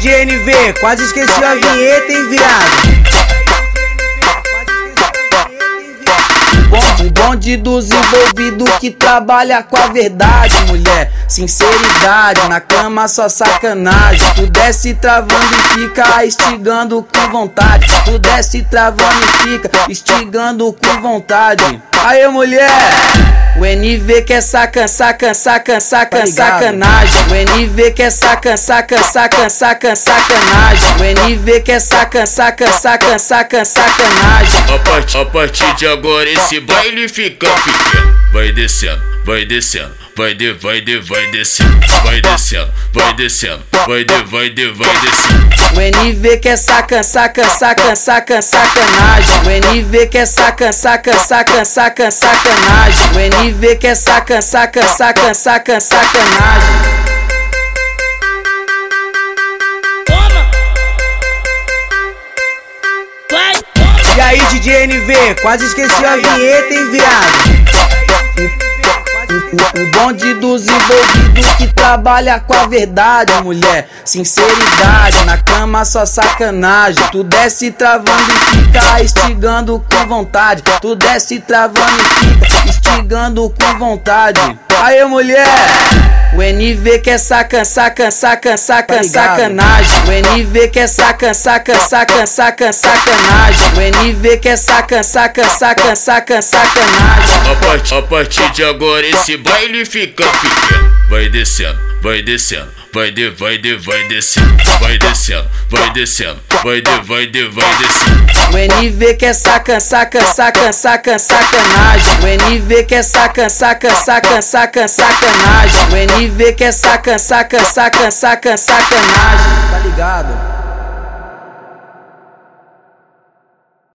DJ NV, quase esqueci a vinheta, hein, viado? O bonde dos envolvidos que trabalha com a verdade, mulher. Sinceridade, na cama só sacanagem. Tu desce travando e fica instigando com vontade. Tu desce travando e fica instigando com vontade. Aê, mulher! O NV quer sacanagem. O NV quer sacanagem. O NV quer sacanagem. A partir de agora esse baile fica pequeno. Vai descendo, vai descendo, vai descendo, vai descendo, vai descendo, vai descendo. O NV quer sacanagem. O NV quer sacanagem. O NV quer sacanagem. E aí, DJ NV, quase esqueci a vinheta, hein, viado? O bonde dos envolvidos que trabalha com a verdade, mulher. Sinceridade, na cama só sacanagem. Tu desce travando e fica instigando com vontade. Tu desce travando e fica instigando com vontade. Aê, mulher! O NV quer sacanagem. O NV quer sacanagem. O NV quer sacanagem. A partir de agora esse baile fica pequeno. Vai descendo, vai descendo, vai descendo, vai descendo, vai descendo, vai descendo. O NV quer sacanagem. O NV quer sacanagem. O NV quer sacanagem.